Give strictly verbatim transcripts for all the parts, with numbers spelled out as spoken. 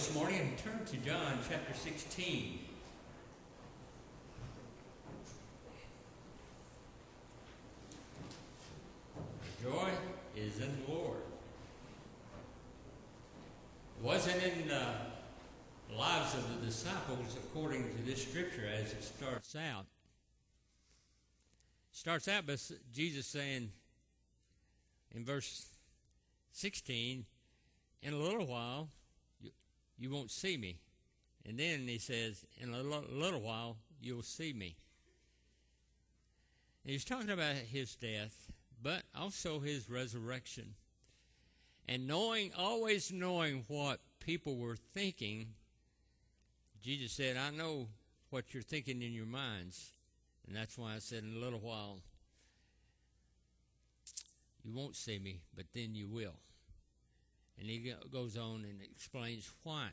this morning and turn to John chapter sixteen. Joy is in the Lord. It wasn't in the lives of the disciples according to this scripture as it starts out. It starts out by Jesus saying in verse sixteen, in a little while, you, you won't see me. And then he says, in a little, little while, you'll see me. And he's talking about his death, but also his resurrection. And knowing, always knowing what people were thinking, Jesus said, I know what you're thinking in your minds. And that's why I said, in a little while, you won't see me, but then you will. And he goes on and explains why.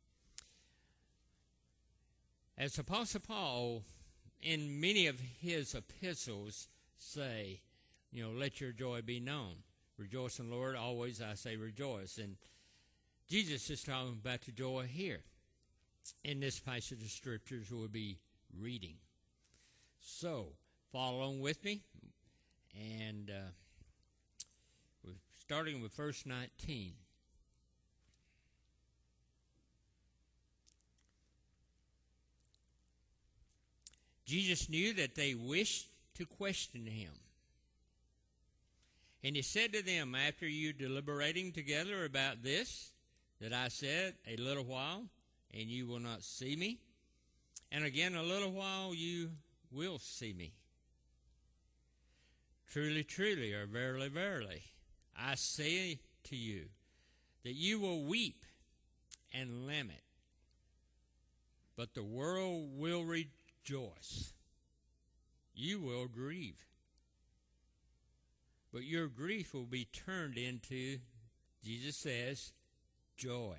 As Apostle Paul, in many of his epistles, say, you know, let your joy be known. Rejoice in the Lord. Always I say rejoice. And Jesus is talking about the joy here in this passage of scriptures we'll be reading. So, follow along with me. And uh, we're starting with verse nineteen. Jesus knew that they wished to question him. And he said to them, after you deliberating together about this, that I said, a little while, and you will not see me, and again a little while you will see me. Truly, truly, or verily, verily, I say to you, that you will weep and lament, but the world will rejoice. You will grieve, but your grief will be turned into, Jesus says, joy.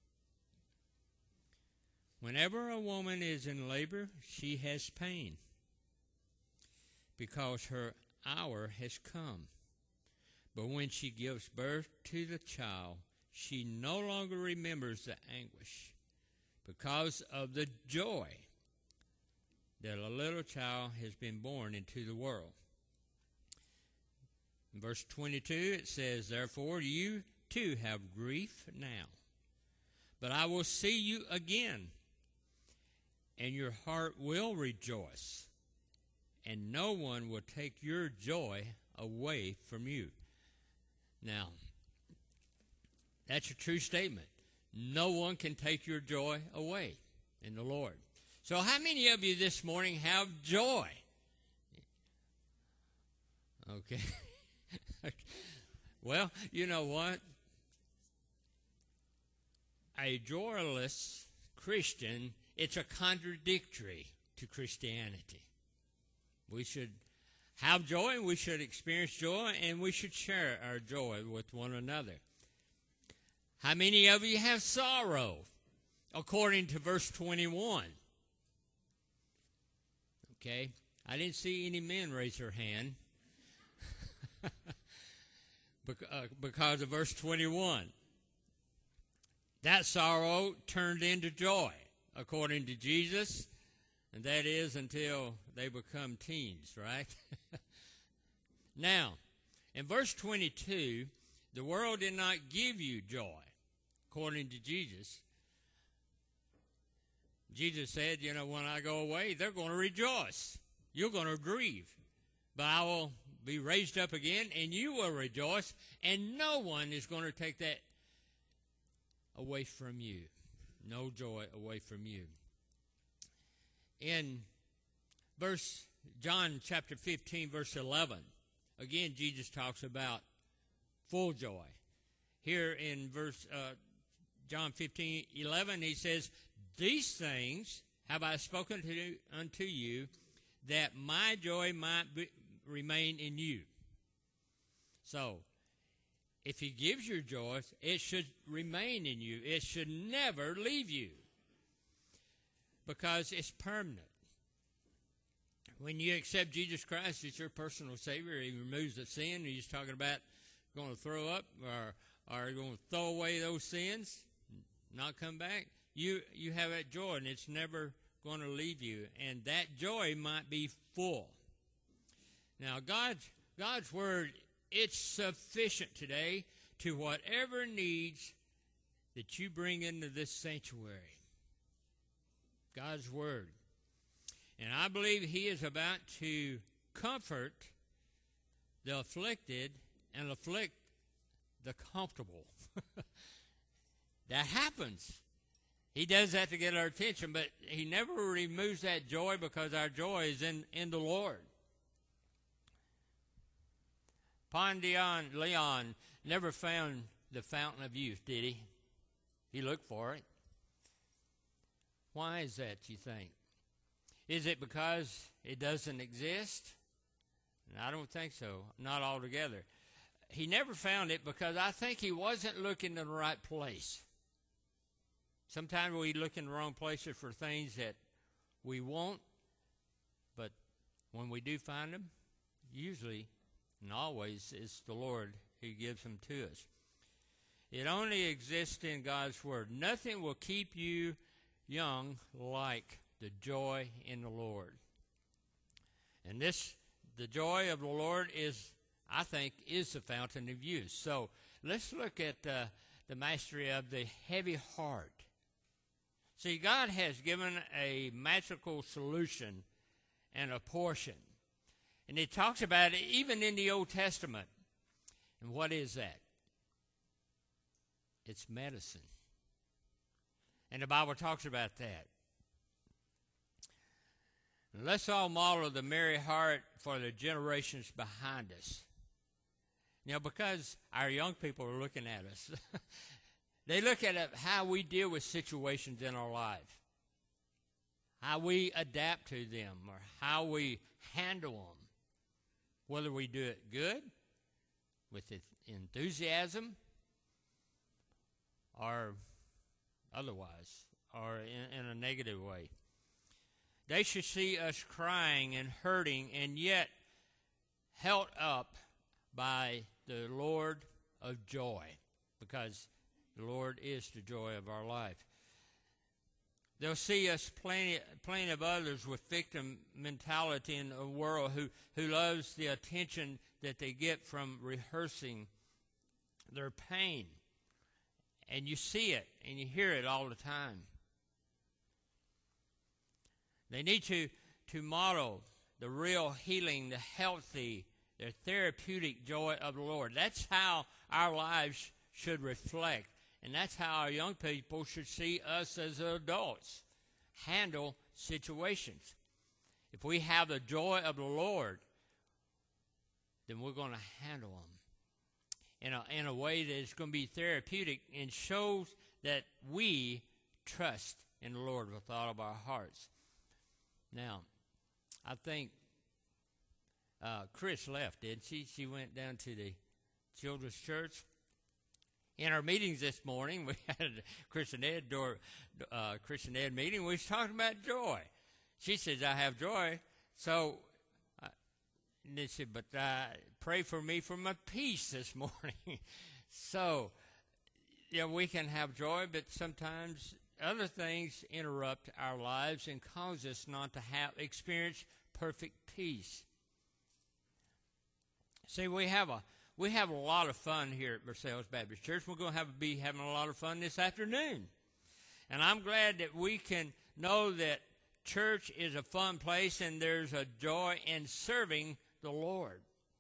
Whenever a woman is in labor, she has pain, because her hour has come. But when she gives birth to the child, she no longer remembers the anguish, because of the joy that a little child has been born into the world. In verse twenty-two, it says, therefore you too have grief now, but I will see you again, and your heart will rejoice, and no one will take your joy away from you. Now, that's a true statement. No one can take your joy away in the Lord. So how many of you this morning have joy? Okay. Well, you know what? A joyless Christian, it's a contradictory to Christianity. We should have joy, we should experience joy, and we should share our joy with one another. How many of you have sorrow? According to verse twenty-one. Okay, I didn't see any men raise their hand because of verse twenty-one. That sorrow turned into joy, according to Jesus, and that is until they become teens, right? Now, in verse twenty-two, the world did not give you joy, according to Jesus. Jesus said, you know, when I go away, they're going to rejoice. You're going to grieve. But I will be raised up again, and you will rejoice, and no one is going to take that away from you. No joy away from you. In verse, John chapter fifteen, verse eleven, again, Jesus talks about full joy. Here in verse uh, John fifteen, eleven, he says, these things have I spoken to, unto you, that my joy might be, remain in you. So, if he gives you joy, it should remain in you. It should never leave you, because it's permanent. When you accept Jesus Christ as your personal Savior, he removes the sin. He's talking about going to throw up or, or going to throw away those sins. not come back, you you have that joy, and it's never going to leave you. And that joy might be full. Now, God's, God's Word, it's sufficient today to whatever needs that you bring into this sanctuary. God's Word. And I believe He is about to comfort the afflicted and afflict the comfortable. That happens. He does that to get our attention, but He never removes that joy because our joy is in, in the Lord. Pondion Leon never found the fountain of youth, did he? He looked for it. Why is that, you think? Is it because it doesn't exist? I don't think so. Not altogether. He never found it because I think he wasn't looking in the right place. Sometimes we look in the wrong places for things that we want, but when we do find them, usually and always it's the Lord who gives them to us. It only exists in God's Word. Nothing will keep you young like the joy in the Lord. And this, the joy of the Lord is, I think, is the fountain of youth. So let's look at uh, the mastery of the heavy heart. See, God has given a magical solution and a portion. And it talks about it even in the Old Testament. And what is that? It's medicine. And the Bible talks about that. Let's all model the merry heart for the generations behind us. You know, because our young people are looking at us. They look at how we deal with situations in our life, how we adapt to them, or how we handle them, whether we do it good, with enthusiasm, or otherwise, or in, in a negative way. They should see us crying and hurting and yet held up by the Lord of joy, because the Lord is the joy of our life. They'll see us plenty, plenty of others with victim mentality in a world who, who loves the attention that they get from rehearsing their pain. And you see it and you hear it all the time. They need to, to model the real healing, the healthy, the therapeutic joy of the Lord. That's how our lives should reflect. And that's how our young people should see us as adults handle situations. If we have the joy of the Lord, then we're going to handle them in a, in a way that is going to be therapeutic and shows that we trust in the Lord with all of our hearts. Now, I think uh, Chris left, didn't she? She went down to the children's church. In our meetings this morning, we had a Christian Ed, door, uh, Christian Ed meeting. We was talking about joy. She says, I have joy. So, uh, and they said, but uh, pray for me for my peace this morning. So, yeah, we can have joy, but sometimes other things interrupt our lives and cause us not to have experience perfect peace. See, we have a We have a lot of fun here at Versailles Baptist Church. We're going to have be having a lot of fun this afternoon. And I'm glad that we can know that church is a fun place and there's a joy in serving the Lord.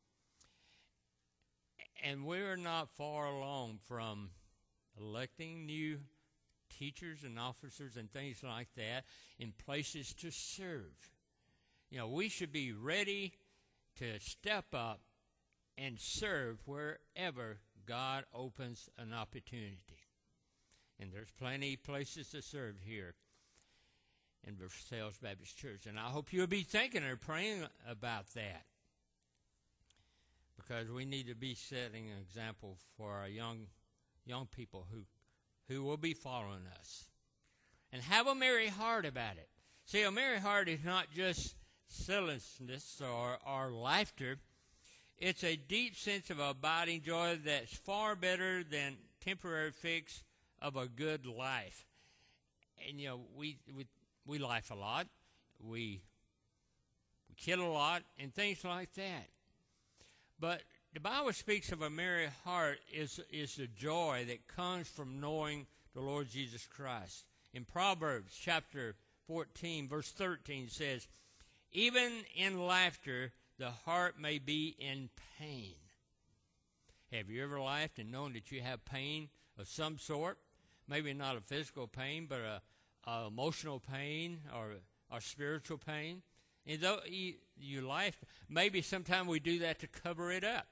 And we're not far along from electing new teachers and officers and things like that in places to serve. You know, we should be ready to step up and serve wherever God opens an opportunity. And there's plenty of places to serve here in Versailles Baptist Church. And I hope you'll be thinking and praying about that, because we need to be setting an example for our young young people who, who will be following us. And have a merry heart about it. See, a merry heart is not just silliness or, or laughter. It's a deep sense of abiding joy that's far better than temporary fix of a good life. And, you know, we, we, we laugh a lot. We, we kill a lot and things like that. But the Bible speaks of a merry heart is, is the joy that comes from knowing the Lord Jesus Christ. In Proverbs chapter fourteen, verse thirteen says, even in laughter, the heart may be in pain. Have you ever laughed and known that you have pain of some sort? Maybe not a physical pain, but a, a emotional pain or or spiritual pain. And though you, you laugh, maybe sometimes we do that to cover it up.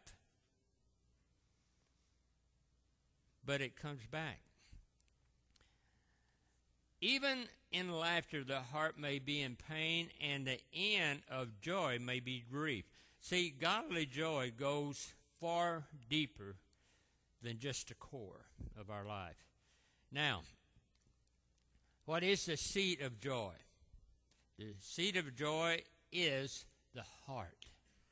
But it comes back. Even in laughter, the heart may be in pain, and the end of joy may be grief. See, godly joy goes far deeper than just the core of our life. Now, what is the seat of joy? The seat of joy is the heart.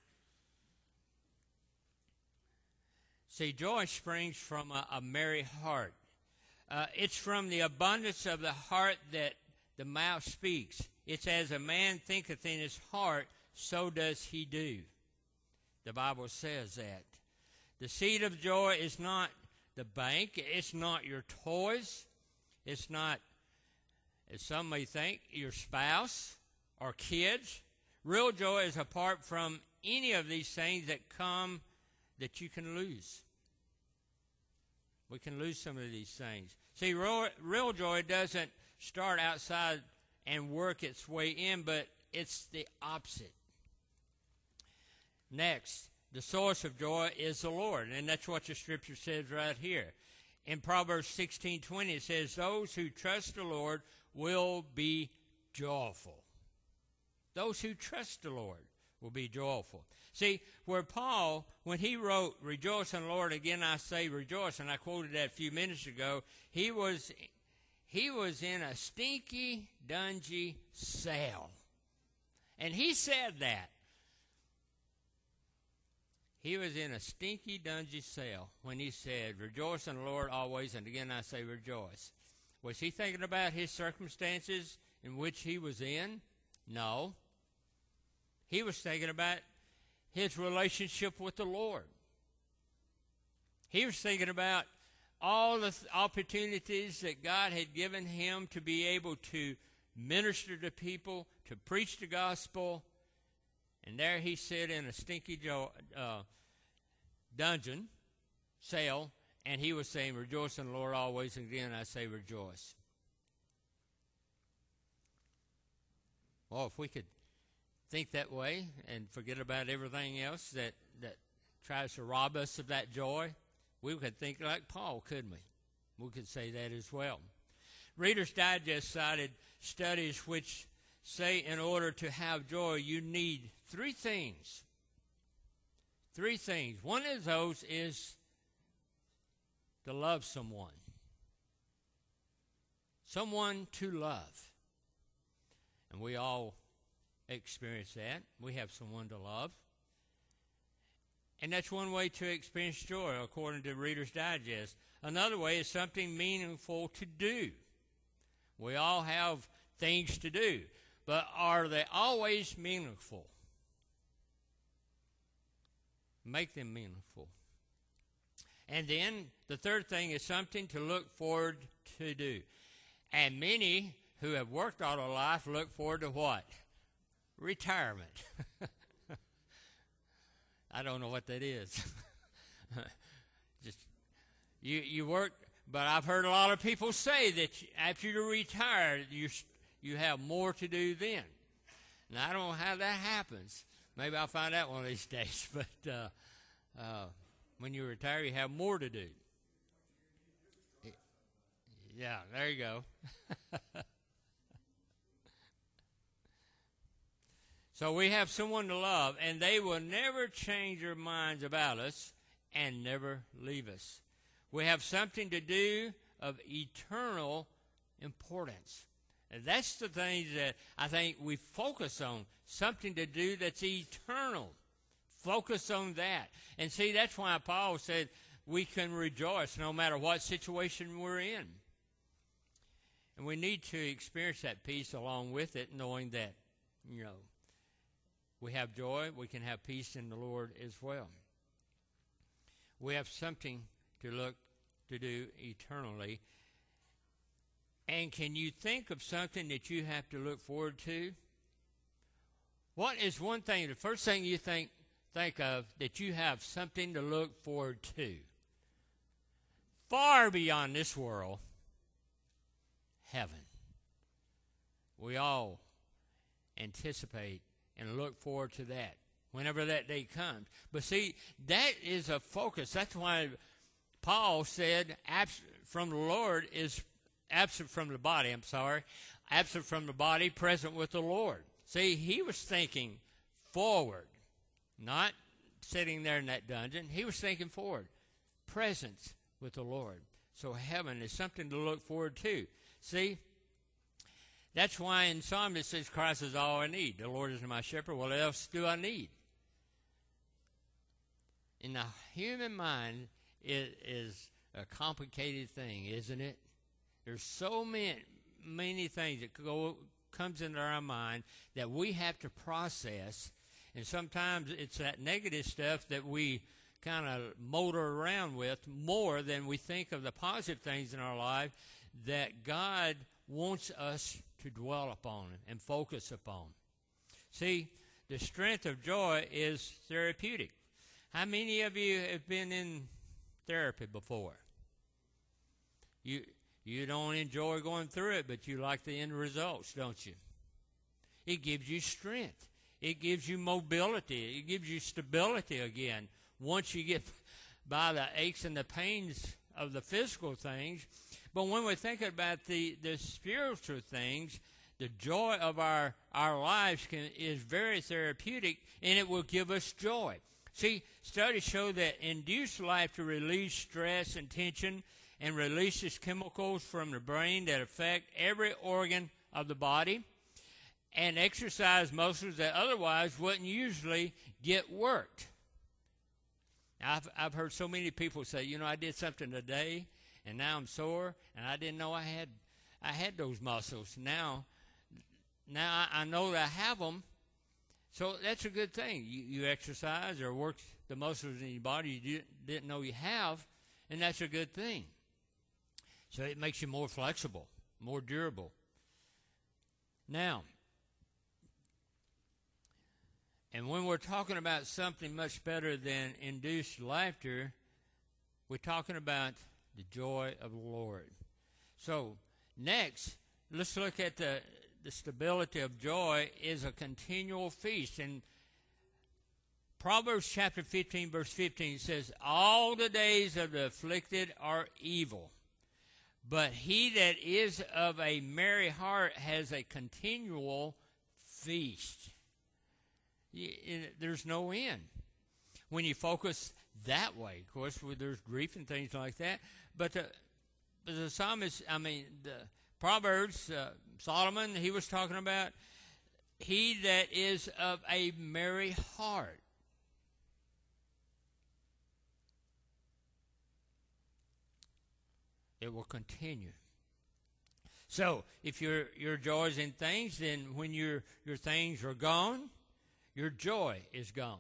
See, joy springs from a, a merry heart. Uh, it's from the abundance of the heart that the mouth speaks. It's as a man thinketh in his heart, so does he do. The Bible says that. The seat of joy is not the bank. It's not your toys. It's not, as some may think, your spouse or kids. Real joy is apart from any of these things that come that you can lose. We can lose some of these things. See, real, real joy doesn't start outside and work its way in, but it's the opposite. Next, the source of joy is the Lord, and that's what the Scripture says right here. In Proverbs sixteen twenty, it says, those who trust the Lord will be joyful. Those who trust the Lord will be joyful. See, where Paul, when he wrote, rejoice in the Lord, again I say rejoice, and I quoted that a few minutes ago, he was he was in a stinky, dungy cell. And he said that. He was in a stinky, dungy cell when he said, rejoice in the Lord always, and again I say rejoice. Was he thinking about his circumstances in which he was in? No. He was thinking about his relationship with the Lord. He was thinking about all the th- opportunities that God had given him to be able to minister to people, to preach the gospel. And there he sat in a stinky jo- uh, dungeon, cell, and he was saying, rejoice in the Lord always, and again I say rejoice. Well, if we could think that way and forget about everything else that, that tries to rob us of that joy, we could think like Paul, couldn't we? We could say that as well. Reader's Digest cited studies which say in order to have joy, you need three things. Three things. One of those is to love someone. Someone to love. And we all experience that. We have someone to love. And that's one way to experience joy, according to Reader's Digest. Another way is something meaningful to do. We all have things to do, but are they always meaningful? Make them meaningful. And then the third thing is something to look forward to do. And many who have worked all their life look forward to what? Retirement. I don't know what that is. Just you you work, but I've heard a lot of people say that after you retire, you you have more to do then. Now I don't know how that happens. Maybe I'll find out one of these days. But uh, uh, when you retire, you have more to do. Yeah, there you go. So we have someone to love, and they will never change their minds about us and never leave us. We have something to do of eternal importance. And that's the things that I think we focus on, something to do that's eternal. Focus on that. And see, that's why Paul said we can rejoice no matter what situation we're in. And we need to experience that peace along with it, knowing that, you know, we have joy, we can have peace in the Lord as well. We have something to look to do eternally. And can you think of something that you have to look forward to? What is one thing, the first thing you think think of that you have something to look forward to? Far beyond this world, heaven. We all anticipate and look forward to that whenever that day comes. But see, that is a focus. That's why Paul said absent from the Lord is absent from the body, I'm sorry, absent from the body, present with the Lord. See, he was thinking forward, not sitting there in that dungeon. He was thinking forward, presence with the Lord. So heaven is something to look forward to. See, that's why in Psalm it says Christ is all I need. The Lord is my shepherd. What else do I need? In the human mind, it is a complicated thing, isn't it? There's so many, many things that go comes into our mind that we have to process, and sometimes it's that negative stuff that we kind of motor around with more than we think of the positive things in our life that God wants us to dwell upon and focus upon. See, the strength of joy is therapeutic. How many of you have been in therapy before? You you don't enjoy going through it, but you like the end results, don't you? It gives you strength. It gives you mobility. It gives you stability again. Once you get by the aches and the pains of the physical things. But when we think about the, the spiritual things, the joy of our, our lives can, is very therapeutic, and it will give us joy. See, studies show that induced life to release stress and tension and releases chemicals from the brain that affect every organ of the body and exercise muscles that otherwise wouldn't usually get worked. I've, I've heard so many people say, you know, I did something today, and now I'm sore, and I didn't know I had I had those muscles. Now, now I, I know that I have them, so that's a good thing. You, you exercise or work the muscles in your body you didn't, didn't know you have, and that's a good thing. So it makes you more flexible, more durable. Now, and when we're talking about something much better than induced laughter, we're talking about the joy of the Lord. So, next, let's look at the, the stability of joy is a continual feast. And Proverbs chapter fifteen, verse fifteen says, all the days of the afflicted are evil, but he that is of a merry heart has a continual feast. There's no end. When you focus that way, of course, there's grief and things like that. But the, but the psalmist, I mean, the Proverbs, uh, Solomon, he was talking about he that is of a merry heart. It will continue. So, if your your joy is in things, then when your your things are gone, your joy is gone.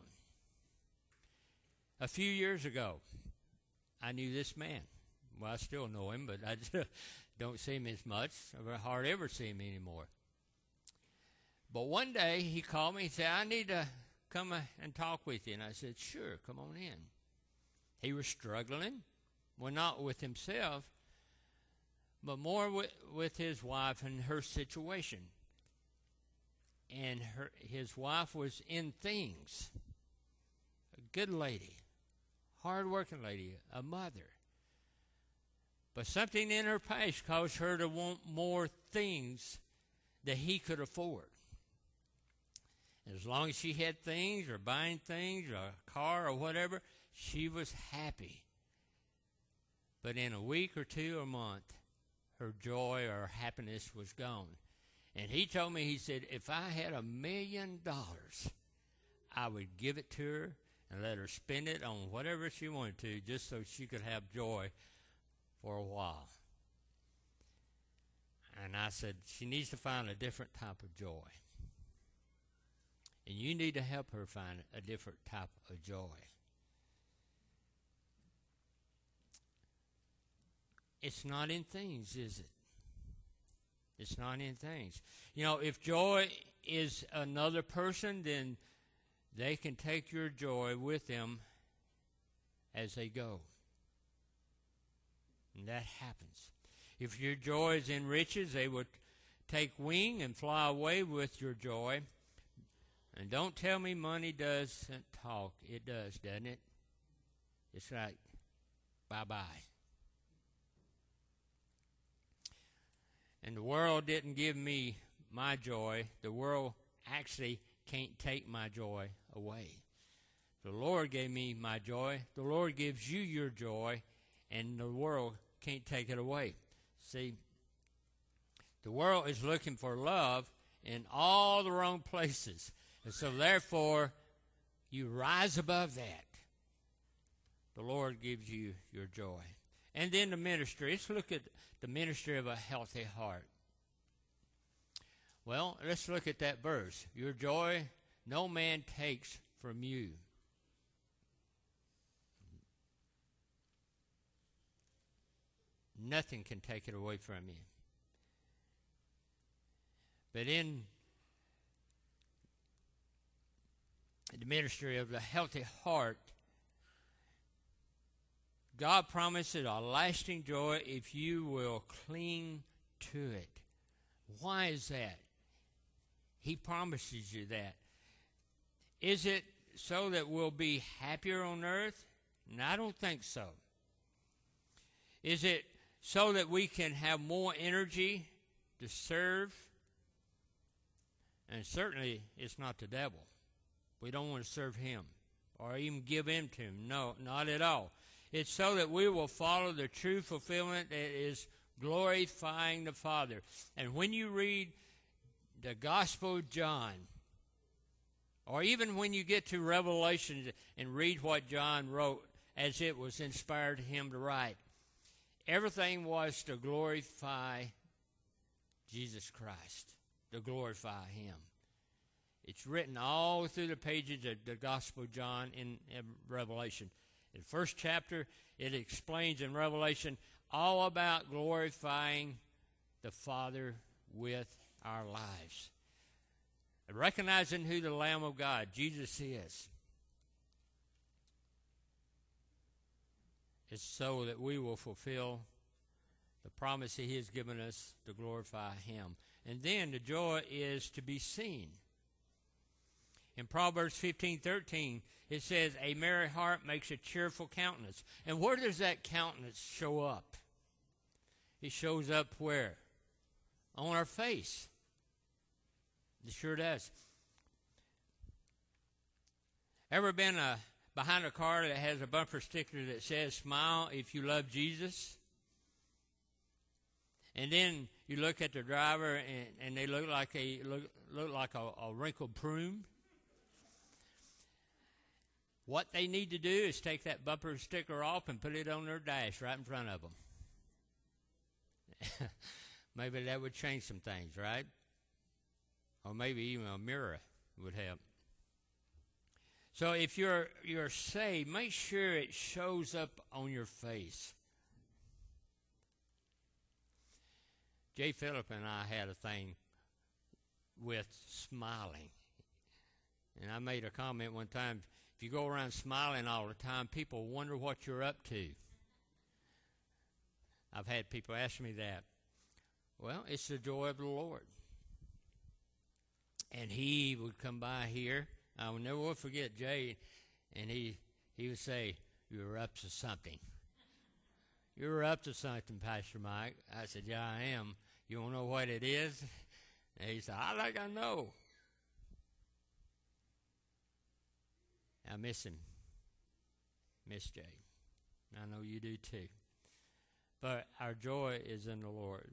A few years ago, I knew this man. Well, I still know him, but I just don't see him as much. I hardly ever see him anymore. But one day, he called me and said, I need to come and talk with you. And I said, sure, come on in. He was struggling, well, not with himself, but more with, with his wife and her situation. And her, his wife was in things. A good lady, hard-working lady, a mother. But something in her past caused her to want more things that he could afford. And as long as she had things or buying things or a car or whatever, she was happy. But in a week or two or a month, her joy or happiness was gone. And he told me, he said, if I had a million dollars, I would give it to her and let her spend it on whatever she wanted to just so she could have joy for a while. And I said, she needs to find a different type of joy. And you need to help her find a different type of joy. It's not in things, is it? It's not in things. You know, if joy is another person, then they can take your joy with them as they go. And that happens. If your joy is in riches, they will take wing and fly away with your joy. And don't tell me money doesn't talk. It does, doesn't it? It's like, bye-bye. And the world didn't give me my joy. The world actually can't take my joy away. The Lord gave me my joy. The Lord gives you your joy, and the world can't take it away. See, the world is looking for love in all the wrong places. And so therefore, you rise above that. The Lord gives you your joy. And then the ministry. Let's look at the ministry of a healthy heart. Well, let's look at that verse. Your joy no man takes from you. Nothing can take it away from you. But in the ministry of the healthy heart, God promises a lasting joy if you will cling to it. Why is that? He promises you that. Is it so that we'll be happier on earth? No, I don't think so. Is it so that we can have more energy to serve? And certainly it's not the devil. We don't want to serve him or even give in to him. No, not at all. It's so that we will follow the true fulfillment that is glorifying the Father. And when you read the Gospel of John, or even when you get to Revelation and read what John wrote as it was inspired him to write, everything was to glorify Jesus Christ, to glorify him. It's written all through the pages of the Gospel of John in, in Revelation. In the first chapter, it explains in Revelation all about glorifying the Father with our lives. And recognizing who the Lamb of God, Jesus is. It's so that we will fulfill the promise that he has given us to glorify him. And then the joy is to be seen. In Proverbs fifteen thirteen, it says, a merry heart makes a cheerful countenance. And where does that countenance show up? It shows up where? On our face. It sure does. Ever been uh, behind a car that has a bumper sticker that says, smile if you love Jesus? And then you look at the driver and, and they look like a look, look like a, a wrinkled prune. What they need to do is take that bumper sticker off and put it on their dash right in front of them. Maybe that would change some things, right? Or maybe even a mirror would help. So if you're you're saved, make sure it shows up on your face. Jay Phillip and I had a thing with smiling. And I made a comment one time, if you go around smiling all the time, people wonder what you're up to. I've had people ask me that. Well, it's the joy of the Lord. And he would come by here. I will never forget Jay, and he he would say, you're up to something. You're up to something, Pastor Mike. I said, yeah, I am. You don't know what it is? And he said, I think I know. I miss him. Miss Jay. I know you do too. But our joy is in the Lord.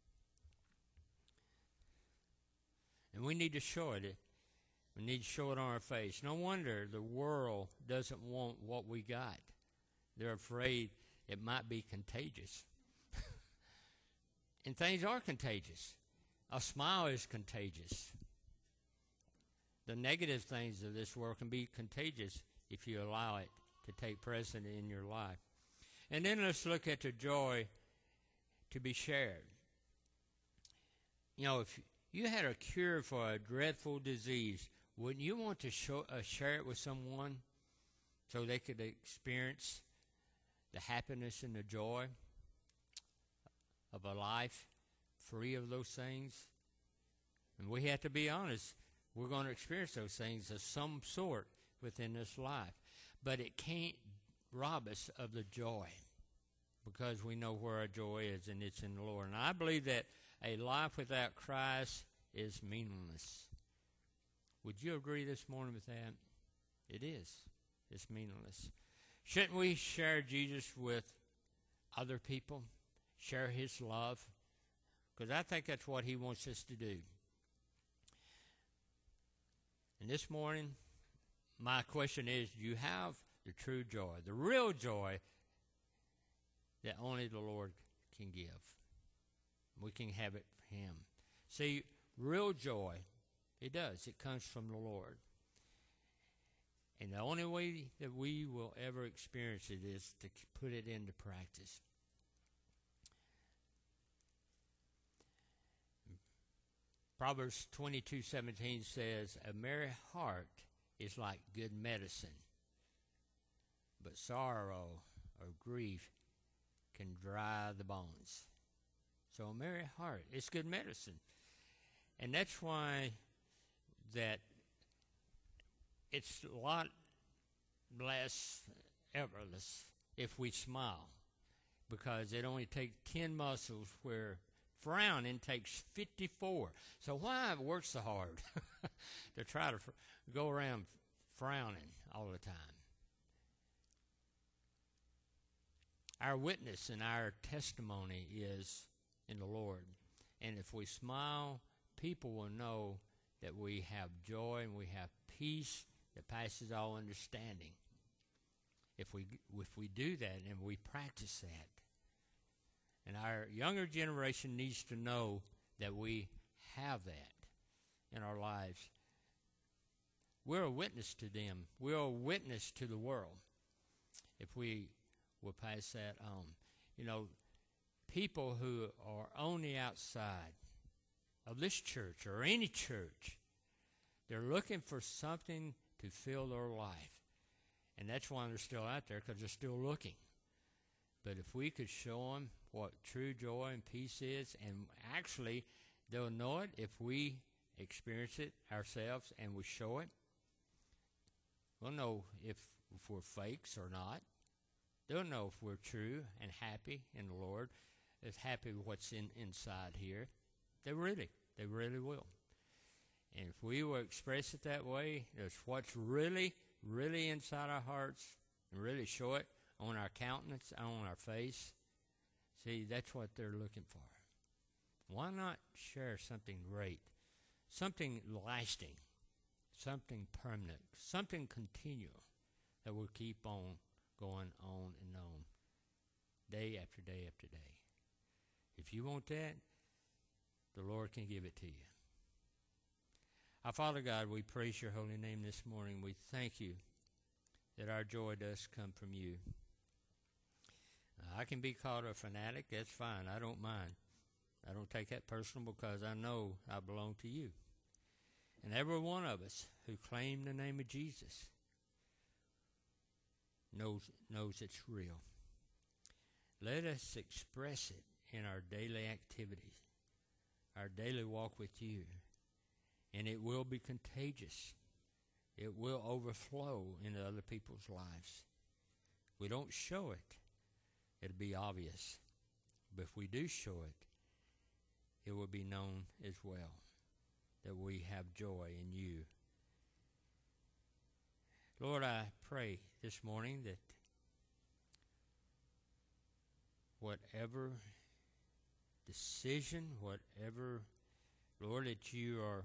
And we need to show it. We need to show it on our face. No wonder the world doesn't want what we got. They're afraid it might be contagious. And things are contagious. A smile is contagious. The negative things of this world can be contagious if you allow it to take precedent in your life. And then let's look at the joy to be shared. You know, if you had a cure for a dreadful disease, wouldn't you want to show, uh, share it with someone so they could experience the happiness and the joy of a life free of those things? And we have to be honest. We're going to experience those things of some sort within this life. But it can't rob us of the joy, because we know where our joy is, and it's in the Lord. And I believe that a life without Christ is meaningless. Would you agree this morning with that? It is. It's meaningless. Shouldn't we share Jesus with other people? Share his love? Because I think that's what he wants us to do. And this morning, my question is, do you have the true joy, the real joy that only the Lord can give? We can have it from him. See, real joy, it does. It comes from the Lord. And the only way that we will ever experience it is to put it into practice. Proverbs twenty-two seventeen says, a merry heart is like good medicine, but sorrow or grief can dry the bones. So a merry heart is good medicine. And that's why that it's a lot less effortless if we smile, because it only takes ten muscles where frowning takes fifty-four. So why it works so hard to try to fr- go around frowning all the time? Our witness and our testimony is in the Lord. And if we smile, people will know that we have joy and we have peace that passes all understanding. If we if we do that and we practice that. And our younger generation needs to know that we have that in our lives. We're a witness to them. We're a witness to the world if we will pass that on. You know, people who are on the outside of this church or any church, they're looking for something to fill their life. And that's why they're still out there, because they're still looking. But if we could show them what true joy and peace is, and actually they'll know it if we experience it ourselves and we show it. We'll know if, if we're fakes or not. They'll know if we're true and happy in the Lord, as happy with what's in, inside here. They really, they really will. And if we will express it that way, it's what's really, really inside our hearts, and really show it on our countenance, on our face. See, that's what they're looking for. Why not share something great, something lasting, something permanent, something continual that will keep on going on and on, day after day after day? If you want that, the Lord can give it to you. Our Father God, we praise your holy name this morning. We thank you that our joy does come from you. I can be called a fanatic. That's fine. I don't mind. I don't take that personal, because I know I belong to you. And every one of us who claim the name of Jesus knows knows it's real. Let us express it in our daily activities, our daily walk with you. And it will be contagious. It will overflow into other people's lives. We don't show it, it'll be obvious. But if we do show it, it will be known as well that we have joy in you. Lord, I pray this morning that whatever decision, whatever, Lord, that you are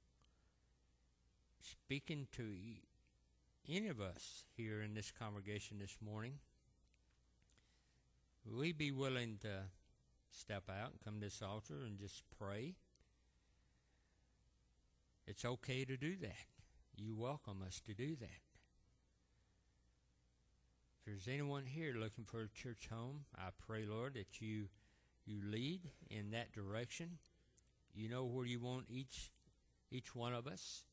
speaking to any of us here in this congregation this morning, will we be willing to step out and come to this altar and just pray, it's okay to do that. You welcome us to do that. If there's anyone here looking for a church home, I pray, Lord, that you you lead in that direction. You know where you want each each one of us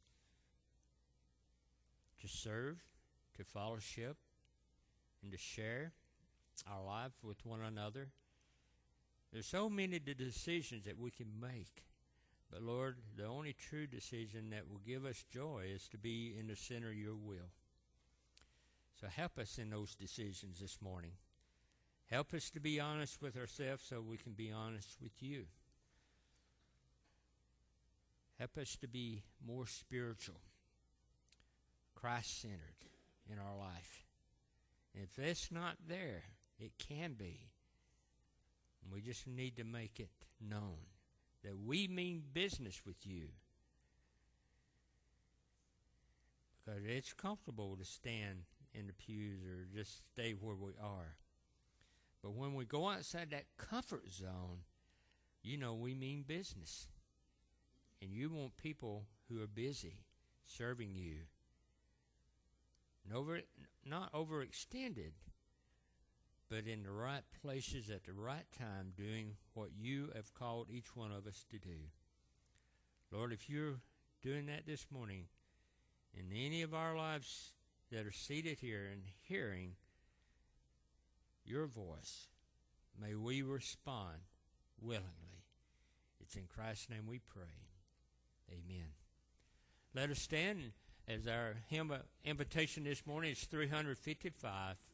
to serve, to fellowship, and to share our life with one another. There's so many decisions that we can make. But Lord, the only true decision that will give us joy is to be in the center of your will. So help us in those decisions this morning. Help us to be honest with ourselves so we can be honest with you. Help us to be more spiritual, Christ-centered in our life. And if that's not there, it can be. And we just need to make it known that we mean business with you. Because it's comfortable to stand in the pews or just stay where we are. But when we go outside that comfort zone, you know we mean business. And you want people who are busy serving you. And over, not overextended, but in the right places at the right time, doing what you have called each one of us to do. Lord, if you're doing that this morning, in any of our lives that are seated here and hearing your voice, may we respond willingly. It's in Christ's name we pray. Amen. Let us stand as our hymn invitation this morning is three fifty-five.